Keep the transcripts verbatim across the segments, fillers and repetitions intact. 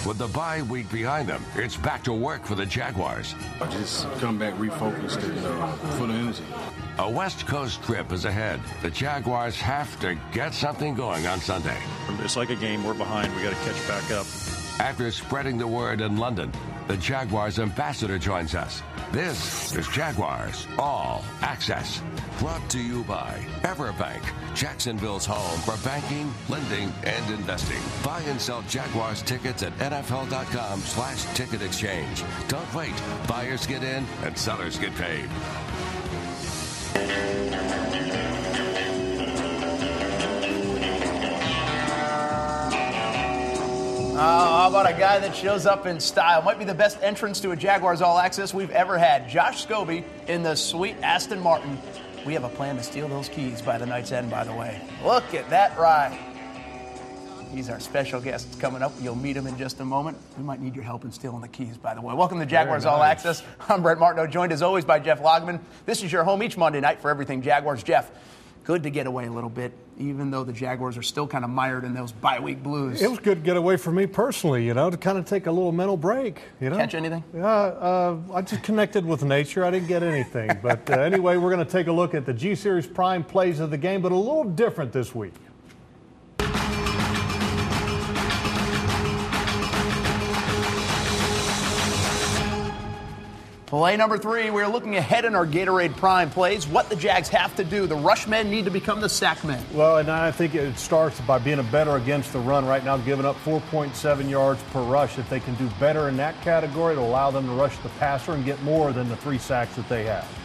With the bye week behind them, it's back to work for the Jaguars. I just come back refocused and uh, full of energy. A West Coast trip is ahead. The Jaguars have to get something going on Sunday. It's like a game. We're behind. We got to catch back up. After spreading the word in London, the Jaguars ambassador joins us. This is Jaguars All Access. Brought to you by Everbank, Jacksonville's home for banking, lending, and investing. Buy and sell Jaguars tickets at nfl.com slash ticket exchange. Don't wait. Buyers get in and sellers get paid. Uh, how about a guy that shows up in style? Might be the best entrance to a Jaguars All Access we've ever had. Josh Scobee in the sweet Aston Martin. We have a plan to steal those keys by the night's end, by the way. Look at that ride. He's our special guest coming up. You'll meet him in just a moment. We might need your help in stealing the keys, by the way. Welcome to Jaguars All Access. I'm Brett Martineau, joined as always by Jeff Logman. This is your home each Monday night for everything Jaguars. Jeff, good to get away a little bit, even though the Jaguars are still kind of mired in those bye-week blues. It was good to get away for me personally, you know, to kind of take a little mental break, you know. Catch anything? Yeah, uh, I just connected with nature. I didn't get anything. But uh, anyway, we're going to take a look at the G-Series Prime plays of the game, but a little different this week. Play number three, we're looking ahead in our Gatorade Prime plays. What the Jags have to do. The rush men need to become the sack men. Well, and I think it starts by being a better against the run. Right now, giving up four point seven yards per rush. If they can do better in that category, it'll allow them to rush the passer and get more than the three sacks that they have.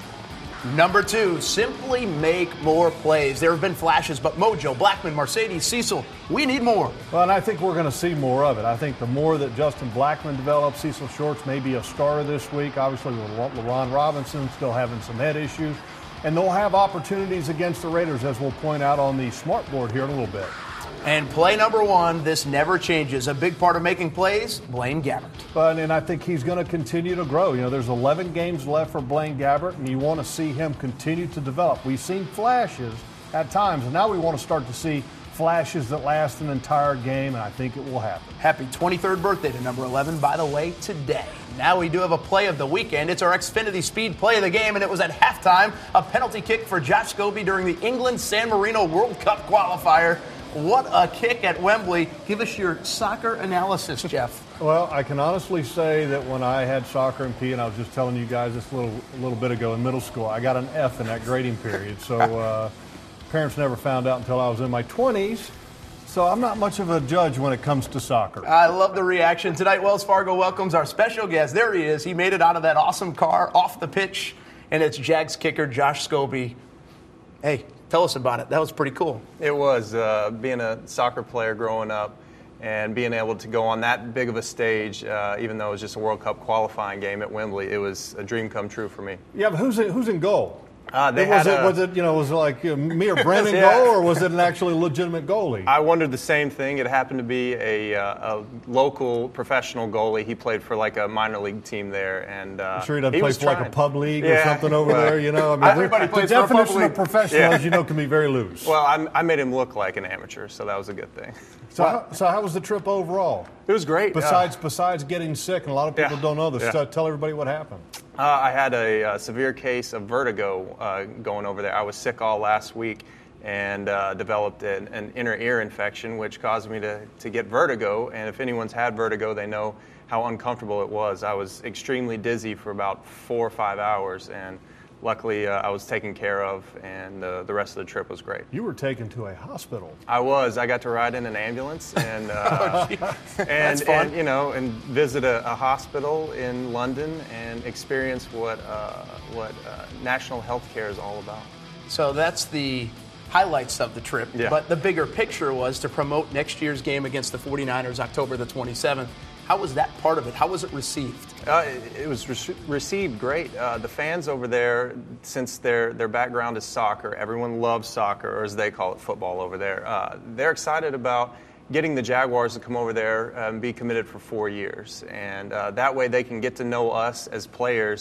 Number two, simply make more plays. There have been flashes, but Mojo, Blackman, Mercedes, Cecil, we need more. Well, and I think we're going to see more of it. I think the more that Justin Blackman develops, Cecil Shorts may be a starter this week. Obviously, with LaRon Robinson still having some head issues. And they'll have opportunities against the Raiders, as we'll point out on the smart board here in a little bit. And play number one, this never changes. A big part of making plays, Blaine Gabbert. But, and I think he's going to continue to grow. You know, there's eleven games left for Blaine Gabbert, and you want to see him continue to develop. We've seen flashes at times, and now we want to start to see flashes that last an entire game, and I think it will happen. Happy twenty-third birthday to number eleven, by the way, today. Now we do have a play of the weekend. It's our Xfinity Speed play of the game, and it was at halftime, a penalty kick for Josh Scobee during the England-San Marino World Cup qualifier. What a kick at Wembley. Give us your soccer analysis, Jeff. Well, I can honestly say that when I had soccer and P, and I was just telling you guys this a little, a little bit ago in middle school, I got an F in that grading period. So uh, parents never found out until I was in my twenties. So I'm not much of a judge when it comes to soccer. I love the reaction. Tonight, Wells Fargo welcomes our special guest. There he is. He made it out of that awesome car off the pitch, and it's Jags kicker Josh Scobee. Hey, tell us about it. That was pretty cool. It was, uh, being a soccer player growing up and being able to go on that big of a stage, uh, even though it was just a World Cup qualifying game at Wembley, it was a dream come true for me. Yeah, but who's in, who's in goal? Uh, they was, had it, a, was it, you know, was it like uh, me or Brennan yeah. goal, or was it an actually legitimate goalie? I wondered the same thing. It happened to be a, uh, a local professional goalie. He played for like a minor league team there, and uh, I'm sure he doesn't he play was for like trying. a pub league yeah. or something over there. You know, I mean, everybody the plays for a pub definition league. of professional, yeah. as you know, can be very loose. Well, I, I made him look like an amateur, so that was a good thing. So, how, so how was the trip overall? It was great. Besides, uh, besides getting sick, and a lot of people yeah. don't know this. Yeah. So tell everybody what happened. Uh, I had a, a severe case of vertigo uh, going over there. I was sick all last week and uh, developed an, an inner ear infection, which caused me to, to get vertigo. And if anyone's had vertigo, they know how uncomfortable it was. I was extremely dizzy for about four or five hours, and luckily uh, I was taken care of, and uh, the rest of the trip was great. You were taken to a hospital. I was. I got to ride in an ambulance and uh, oh, and, fun. and you know and visit a, a hospital in London and experience what uh, what uh, national health care is all about. So that's the highlights of the trip. Yeah. But the bigger picture was to promote next year's game against the forty-niners, October the twenty-seventh. How was that part of it? How was it received? Uh, it, it was re- received great. Uh, the fans over there, since their, their background is soccer, everyone loves soccer, or as they call it, football over there. Uh, they're excited about getting the Jaguars to come over there and be committed for four years. And uh, that way they can get to know us as players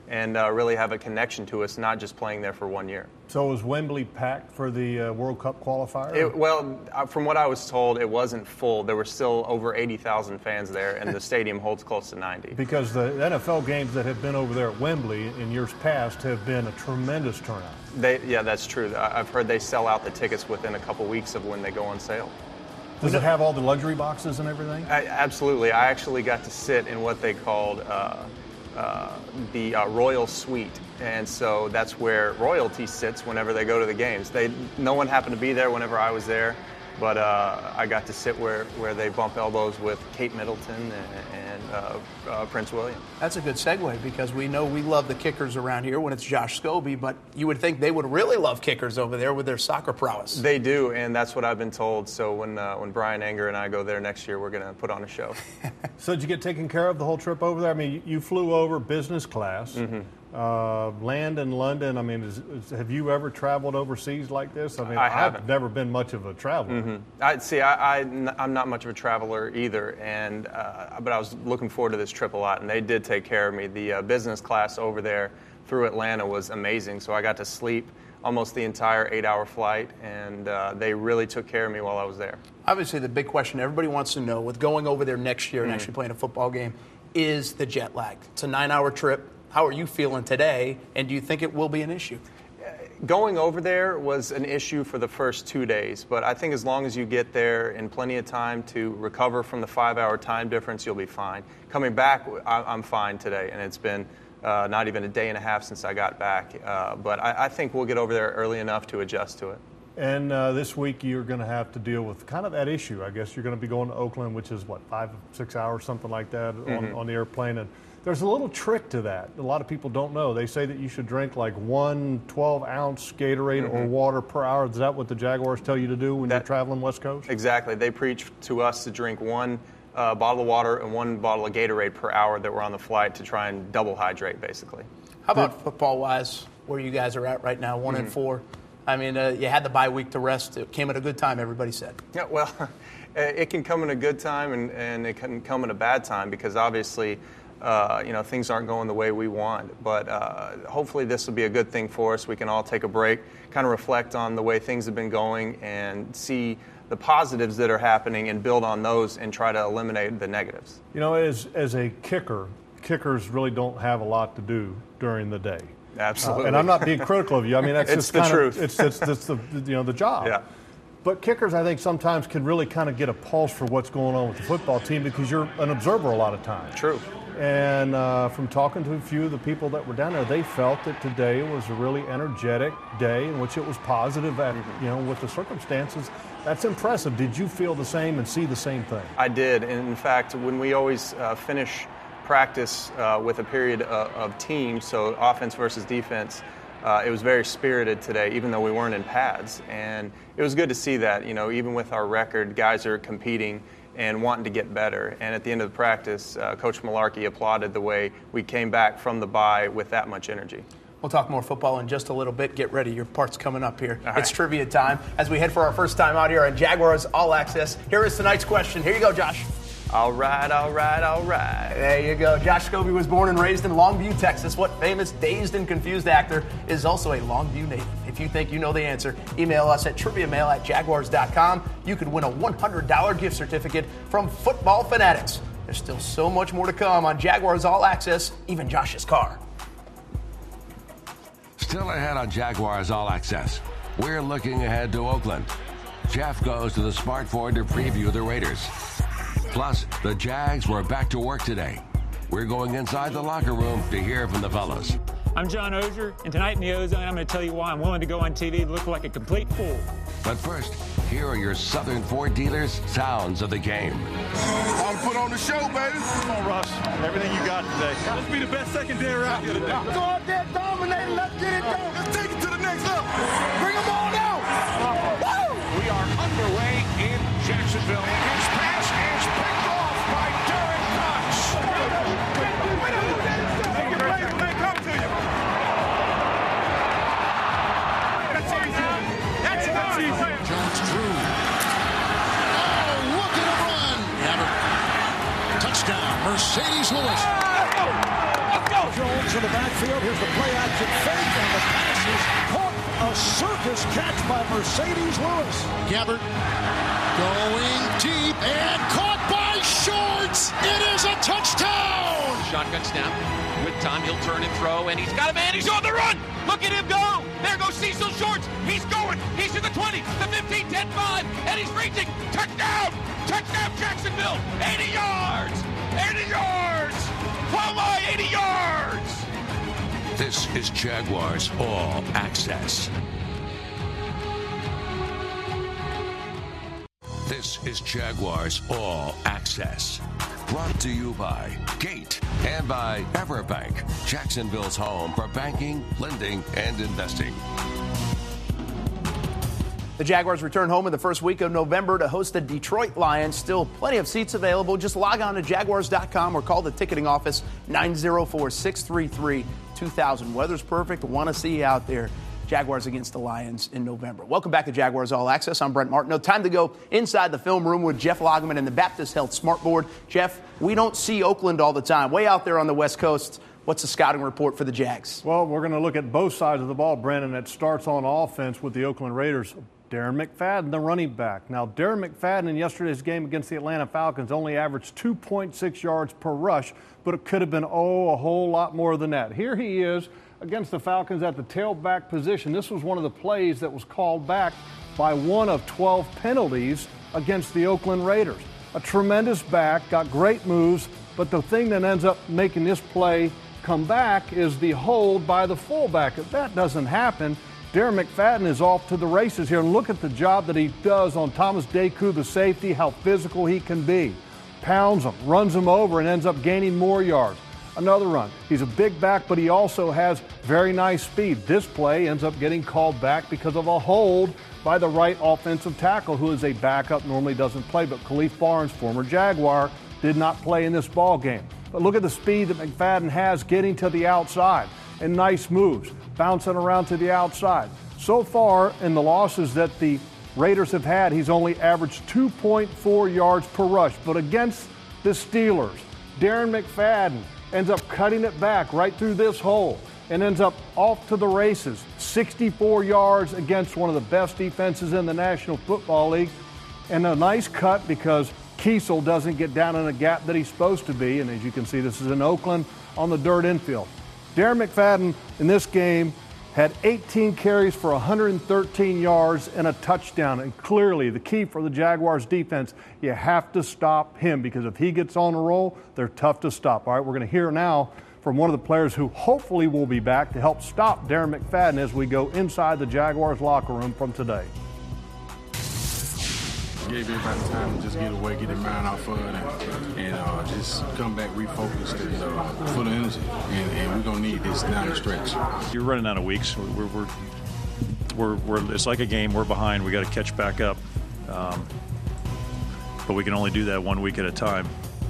and uh, really have a connection to us, not just playing there for one year. So was Wembley packed for the uh, World Cup qualifier? It, well, uh, from what I was told, it wasn't full. There were still over eighty thousand fans there, and the stadium holds close to ninety. Because the N F L games that have been over there at Wembley in years past have been a tremendous turnout. They, yeah, that's true. I've heard they sell out the tickets within a couple weeks of when they go on sale. Does it have all the luxury boxes and everything? I, absolutely. I actually got to sit in what they called uh, uh, the uh, Royal Suite, and so that's where royalty sits whenever they go to the games. They, no one happened to be there whenever I was there, but uh, I got to sit where, where they bump elbows with Kate Middleton and, and uh, uh, Prince William. That's a good segue, because we know we love the kickers around here when it's Josh Scobee, but you would think they would really love kickers over there with their soccer prowess. They do, and that's what I've been told. So when uh, when Brian Anger and I go there next year, we're going to put on a show. So did you get taken care of the whole trip over there? I mean, you, you flew over business class. Mm-hmm. Uh, land in London. I mean, is, is, have you ever traveled overseas like this? I mean, I haven't. I've never been much of a traveler. Mm-hmm. I see. I, I, I'm not much of a traveler either, and uh, but I was looking forward to this trip a lot, and they did take care of me. The uh, business class over there through Atlanta was amazing, so I got to sleep almost the entire eight-hour flight, and uh, they really took care of me while I was there. Obviously, the big question everybody wants to know, with going over there next year and mm-hmm. actually playing a football game, is the jet lag. It's a nine-hour trip. How are you feeling today, and do you think it will be an issue? Going over there was an issue for the first two days, but I think as long as you get there in plenty of time to recover from the five-hour time difference, you'll be fine. Coming back, I'm fine today, and it's been uh, not even a day and a half since I got back. Uh, but I, I think we'll get over there early enough to adjust to it. And uh, this week you're going to have to deal with kind of that issue. I guess you're going to be going to Oakland, which is, what, five, six hours, something like that, mm-hmm. on, on the airplane. And there's a little trick to that. A lot of people don't know. They say that you should drink like one twelve-ounce Gatorade mm-hmm. or water per hour. Is that what the Jaguars tell you to do when that, you're traveling West Coast? Exactly. They preach to us to drink one uh, bottle of water and one bottle of Gatorade per hour that we're on the flight to try and double hydrate, basically. How about football-wise, where you guys are at right now, one mm-hmm. and four? I mean, uh, you had the bye week to rest. It came at a good time, everybody said. Yeah, well, it can come in a good time and, and it can come in a bad time because obviously – Uh, you know, things aren't going the way we want. But uh, hopefully this will be a good thing for us. We can all take a break, kind of reflect on the way things have been going and see the positives that are happening and build on those and try to eliminate the negatives. You know, as, as a kicker, kickers really don't have a lot to do during the day. Absolutely. Uh, and I'm not being critical of you. I mean, that's it's just the kind truth. Of, it's, it's, it's the, you know, the job. Yeah. But kickers, I think, sometimes can really kind of get a pulse for what's going on with the football team because you're an observer a lot of times. True. And uh, from talking to a few of the people that were down there, they felt that today was a really energetic day in which it was positive, at, you know, with the circumstances. That's impressive. Did you feel the same and see the same thing? I did. And in fact, when we always uh, finish practice uh, with a period of, of team, so offense versus defense, Uh, it was very spirited today, even though we weren't in pads. And it was good to see that, you know, even with our record, guys are competing and wanting to get better. And at the end of the practice, uh, Coach Malarkey applauded the way we came back from the bye with that much energy. We'll talk more football in just a little bit. Get ready. Your part's coming up here. All it's right. trivia time as we head for our first time out here on Jaguars All Access. Here is tonight's question. Here you go, Josh. All right, all right, all right. There you go. Josh Scobee was born and raised in Longview, Texas. What famous Dazed and Confused actor is also a Longview native? If you think you know the answer, email us at triviamail at jaguars dot com. You could win a one hundred dollars gift certificate from Football Fanatics. There's still so much more to come on Jaguars All Access, even Josh's car. Still ahead on Jaguars All Access. We're looking ahead to Oakland. Jeff goes to the Smart Ford to preview the Raiders. Plus, the Jags were back to work today. We're going inside the locker room to hear from the fellas. I'm John Oehser, and tonight in the Ozone, I'm going to tell you why I'm willing to go on T V and look like a complete fool. But first, here are your Southern Ford dealers' sounds of the game. I'm put on the show, baby. Come on, Russ. Everything you got today. Let's be the best secondary out here today. Go out there, dominate, let's get it done. Let's take it to the next level. Bring them all out. Woo! We are underway in Jacksonville. His pass is picked off by Derek Cox. Take it right, they come to you. That's easy. That's easy. Jones Drew. Oh, look at him run. Never. Touchdown, Mercedes Lewis. go. Jones in the backfield. Here's the play action fake, and the pass is caught. A circus catch by Mercedes Lewis. Gabbert going deep and caught by Shorts. It is a touchdown. Shotgun snap with time. He'll turn and throw, and he's got a man. He's on the run. Look at him go. There goes Cecil Shorts. He's going. He's to the twenty, the fifteen, ten, five, and he's reaching. Touchdown. Touchdown, Jacksonville. eighty yards. eighty yards. Oh my, eighty yards. This is Jaguars All Access. This is Jaguars All Access. Brought to you by Gate and by Everbank, Jacksonville's home for banking, lending, and investing. The Jaguars return home in the first week of November to host the Detroit Lions. Still plenty of seats available. Just log on to Jaguars dot com or call the ticketing office nine oh four, six three three, two thousand. Weather's perfect. Want to see you out there. Jaguars against the Lions in November. Welcome back to Jaguars All Access. I'm Brent Martineau. Time to go inside the film room with Jeff Lageman and the Baptist Health Smart Board. Jeff, we don't see Oakland all the time. Way out there on the West Coast. What's the scouting report for the Jags? Well, we're going to look at both sides of the ball, Brandon. It starts on offense with the Oakland Raiders. Darren McFadden, the running back. Now, Darren McFadden in yesterday's game against the Atlanta Falcons only averaged two point six yards per rush, but it could have been, oh, a whole lot more than that. Here he is against the Falcons at the tailback position. This was one of the plays that was called back by one of twelve penalties against the Oakland Raiders. A tremendous back, got great moves, but the thing that ends up making this play come back is the hold by the fullback. If that doesn't happen, Darren McFadden is off to the races here. And look at the job that he does on Thomas Deku, the safety, how physical he can be. Pounds him, runs him over, and ends up gaining more yards. Another run. He's a big back, but he also has very nice speed. This play ends up getting called back because of a hold by the right offensive tackle, who is a backup, normally doesn't play. But Khalif Barnes, former Jaguar, did not play in this ball game. But look at the speed that McFadden has getting to the outside, and nice moves, bouncing around to the outside. So far in the losses that the Raiders have had, he's only averaged two point four yards per rush. But against the Steelers, Darren McFadden ends up cutting it back right through this hole and ends up off to the races. sixty-four yards against one of the best defenses in the National Football League. And a nice cut because Kiesel doesn't get down in a gap that he's supposed to be. And as you can see, this is in Oakland on the dirt infield. Darren McFadden in this game had eighteen carries for one hundred thirteen yards and a touchdown. And clearly the key for the Jaguars defense, you have to stop him, because if he gets on a roll, they're tough to stop. All right, we're going to hear now from one of the players who hopefully will be back to help stop Darren McFadden as we go inside the Jaguars locker room from today. Gave everybody time to just get away, get their mind off of it, and, and uh, just come back refocused and uh, full of energy. And, and we're gonna need this down the stretch. You're running out of weeks. We're, we're, we're, we're it's like a game. We're behind. We got to catch back up, um, but we can only do that one week at a time.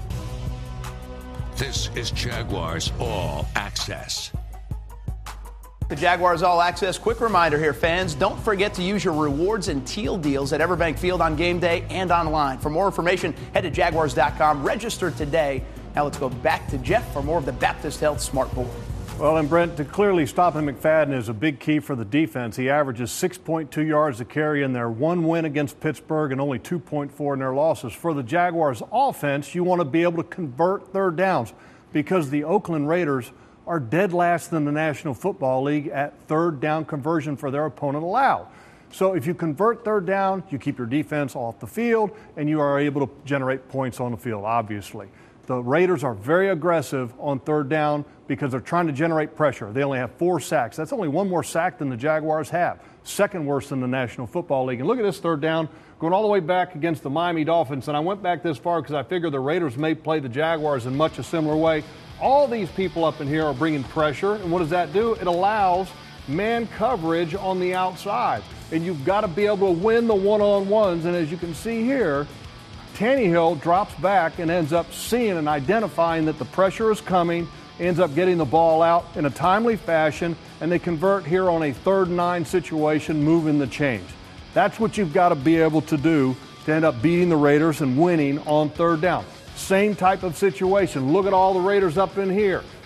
This is Jaguars All Access. The Jaguars All Access. Quick reminder here, fans, don't forget to use your rewards and teal deals at Everbank Field on game day and online. For more information, head to Jaguars dot com. Register today. Now let's go back to Jeff for more of the Baptist Health Smart Board. Well, and Brent, to clearly stopping McFadden is a big key for the defense. He averages six point two yards a carry in their one win against Pittsburgh and only two point four in their losses. For the Jaguars offense, you want to be able to convert third downs, because the Oakland Raiders are dead last in the National Football League at third down conversion for their opponent allowed. So if you convert third down, you keep your defense off the field, and you are able to generate points on the field, obviously. The Raiders are very aggressive on third down because they're trying to generate pressure. They only have four sacks. That's only one more sack than the Jaguars have. Second worst in the National Football League. And look at this third down, going all the way back against the Miami Dolphins. And I went back this far because I figured the Raiders may play the Jaguars in much a similar way. All these people up in here are bringing pressure, and what does that do? It allows man coverage on the outside, and you've got to be able to win the one-on-ones. And as you can see here, Tannehill drops back and ends up seeing and identifying that the pressure is coming, ends up getting the ball out in a timely fashion, and they convert here on a third and nine situation, moving the chains. That's what you've got to be able to do to end up beating the Raiders and winning on third down. Same type of situation. Look at all the Raiders up in here.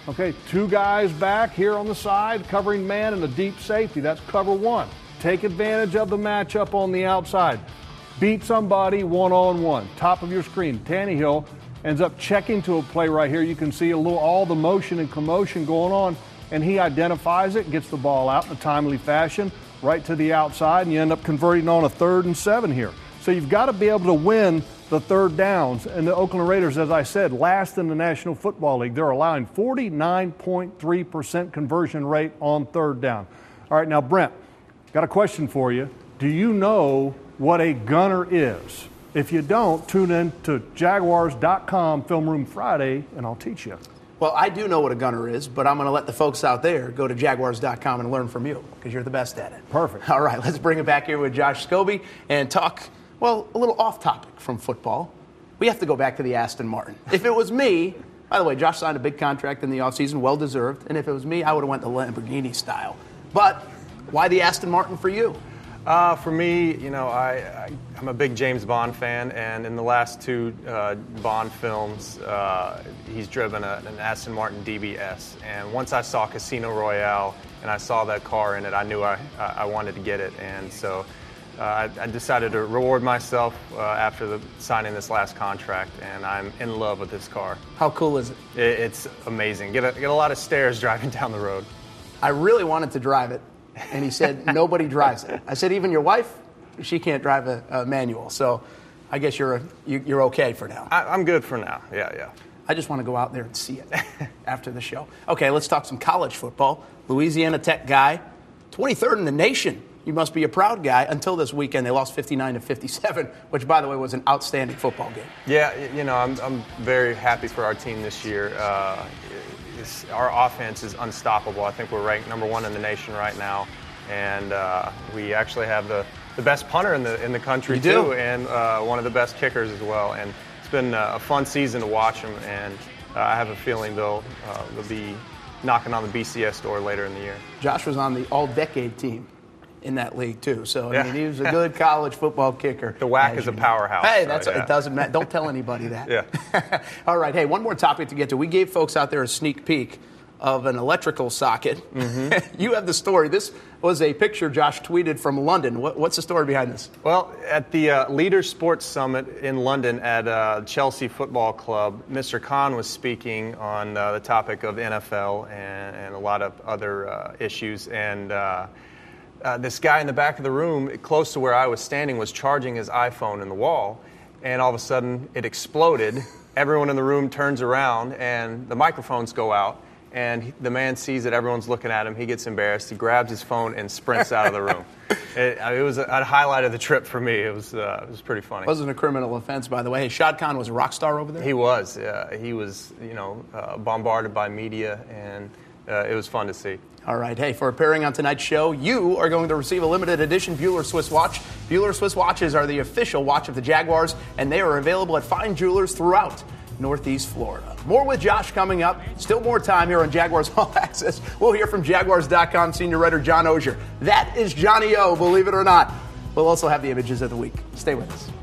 Okay, two guys back here on the side covering man and a deep safety. That's cover one. Take advantage of the matchup on the outside. Beat somebody one-on-one. Top of your screen. Tannehill ends up checking to a play right here. You can see a little all the motion and commotion going on, and he identifies it, gets the ball out in a timely fashion, right to the outside, and you end up converting on a third and seven here. So you've got to be able to win the third downs. And the Oakland Raiders, as I said, last in the National Football League. They're allowing forty-nine point three percent conversion rate on third down. All right, now, Brent, got a question for you. Do you know what a gunner is? If you don't, tune in to Jaguars dot com Film Room Friday, and I'll teach you. Well, I do know what a gunner is, but I'm going to let the folks out there go to Jaguars dot com and learn from you because you're the best at it. Perfect. All right, let's bring it back here with Josh Scobie and talk, well, a little off topic from football. We have to go back to the Aston Martin. If it was me, by the way, Josh signed a big contract in the offseason, well-deserved, and if it was me, I would have went the Lamborghini style. But why the Aston Martin for you? Uh, for me, you know, I, I, I'm a big James Bond fan, and in the last two uh, Bond films, uh, he's driven a, an Aston Martin D B S. And once I saw Casino Royale and I saw that car in it, I knew I, I wanted to get it. And so uh, I, I decided to reward myself uh, after the, signing this last contract, and I'm in love with this car. How cool is it? it it's amazing. Get a, get a lot of stairs driving down the road. I really wanted to drive it. And he said, nobody drives it. I said, even your wife? She can't drive a, a manual. So I guess you're a, you, you're okay for now. I, I'm good for now. Yeah, yeah. I just want to go out there and see it after the show. Okay, let's talk some college football. Louisiana Tech guy, twenty-third in the nation. You must be a proud guy. Until this weekend, they lost fifty-nine to fifty-seven, which, by the way, was an outstanding football game. Yeah, you know, I'm, I'm very happy for our team this year. Uh, It's, our offense is unstoppable. I think we're ranked number one in the nation right now, and uh, we actually have the, the best punter in the in the country you too, do. and uh, one of the best kickers as well. And it's been a fun season to watch them, and uh, I have a feeling they'll uh, they'll be knocking on the B C S door later in the year. Josh was on the all-decade team in that league too, so I Yeah. mean he was a good college football kicker. The W A C is a powerhouse. Hey, so, that's yeah. it doesn't matter. Don't tell anybody that. Yeah. All right. Hey, one more topic to get to. We gave folks out there a sneak peek of an electrical socket. Mm-hmm. You have the story. This was a picture Josh tweeted from London. What, what's the story behind this? Well, at the uh, Leaders Sports Summit in London at uh, Chelsea Football Club, Mister Khan was speaking on uh, the topic of N F L and, and a lot of other uh, issues. And uh, uh, this guy in the back of the room, close to where I was standing, was charging his iPhone in the wall. And all of a sudden, it exploded. Everyone in the room turns around, and the microphones go out. And he, the man sees that everyone's looking at him. He gets embarrassed. He grabs his phone and sprints out of the room. It, it was a, a highlight of the trip for me. It was uh, it was pretty funny. It wasn't a criminal offense, by the way. Hey, Shad Khan was a rock star over there? He was. Uh, he was, you know, uh, bombarded by media, and uh, it was fun to see. All right. Hey, for appearing on tonight's show, you are going to receive a limited edition Bueller Swiss watch. Bueller Swiss watches are the official watch of the Jaguars, and they are available at fine jewelers throughout Northeast Florida. More with Josh coming up. Still more time here on Jaguars All Access. We'll hear from Jaguars dot com senior writer John Oehser. That is Johnny O, believe it or not. We'll also have the images of the week. Stay with us.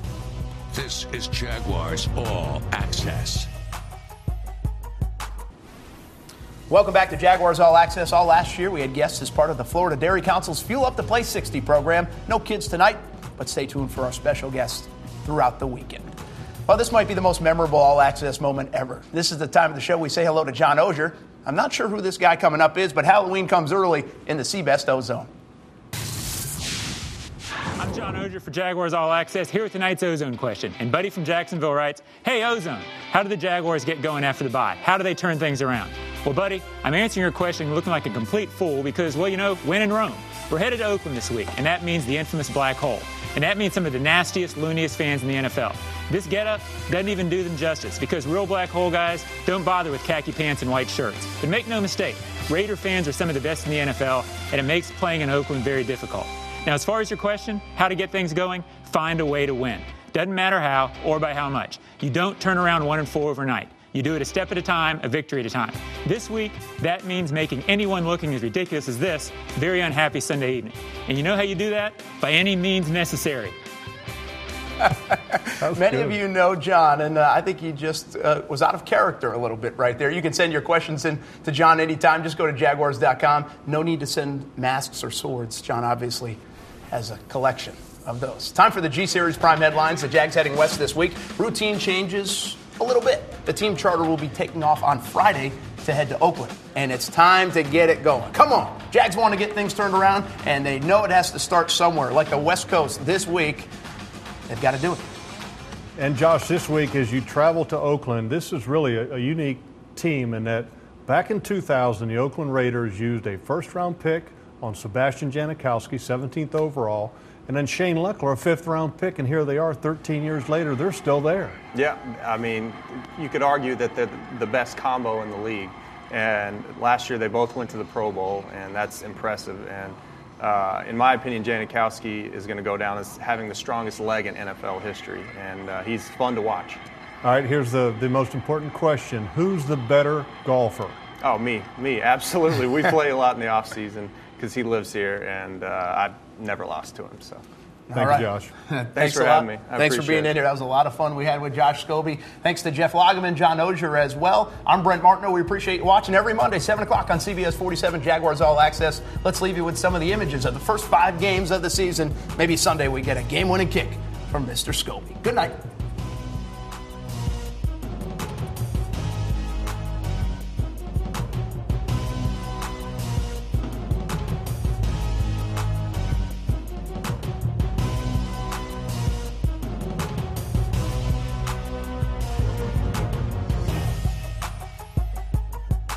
This is Jaguars All Access. Welcome back to Jaguars All Access. All last year, we had guests as part of the Florida Dairy Council's Fuel Up to Play sixty program. No kids tonight, but stay tuned for our special guests throughout the weekend. Well, this might be the most memorable All Access moment ever. This is the time of the show we say hello to John Oehser. I'm not sure who this guy coming up is, but Halloween comes early in the C-Best Ozone. I'm John Oehser for Jaguars All Access, here with tonight's Ozone question. And Buddy from Jacksonville writes, hey, Ozone, how do the Jaguars get going after the bye? How do they turn things around? Well, Buddy, I'm answering your question looking like a complete fool because, well, you know, win in Rome. We're headed to Oakland this week, and that means the infamous black hole. And that means some of the nastiest, looniest fans in the N F L. This getup doesn't even do them justice because real black hole guys don't bother with khaki pants and white shirts. But make no mistake, Raider fans are some of the best in the N F L, and it makes playing in Oakland very difficult. Now, as far as your question, how to get things going, find a way to win. Doesn't matter how or by how much. You don't turn around one and four overnight. You do it a step at a time, a victory at a time. This week, that means making anyone looking as ridiculous as this very unhappy Sunday evening. And you know how you do that? By any means necessary. Many good. of you know John, and uh, I think he just uh, was out of character a little bit right there. You can send your questions in to John anytime. Just go to Jaguars dot com. No need to send masks or swords. John obviously has a collection of those. Time for the G-Series Prime headlines. The Jags heading west this week. Routine changes a little bit. The team charter will be taking off on Friday to head to Oakland, and it's time to get it going. Come on. Jags want to get things turned around, and they know it has to start somewhere. Like the West Coast this week, they've got to do it. And Josh, this week as you travel to Oakland, this is really a, a unique team in that back in two thousand, the Oakland Raiders used a first-round pick on Sebastian Janikowski, seventeenth overall, and then Shane Leckler, a fifth-round pick, and here they are thirteen years later. They're still there. Yeah, I mean, you could argue that they're the best combo in the league. And last year they both went to the Pro Bowl, and that's impressive. And uh, in my opinion, Janikowski is going to go down as having the strongest leg in N F L history, and uh, he's fun to watch. All right, here's the, the most important question. Who's the better golfer? Oh, me, me, absolutely. We play a lot in the offseason because he lives here, and uh, I've never lost to him. So. Thank All right. you, Josh. Thanks, Thanks for a having lot. me. I Thanks for being it. in here. That was a lot of fun we had with Josh Scobie. Thanks to Jeff Lageman, John Ogier as well. I'm Brent Martineau. We appreciate you watching every Monday, seven o'clock on C B S forty-seven Jaguars All Access. Let's leave you with some of the images of the first five games of the season. Maybe Sunday we get a game-winning kick from Mister Scobie. Good night.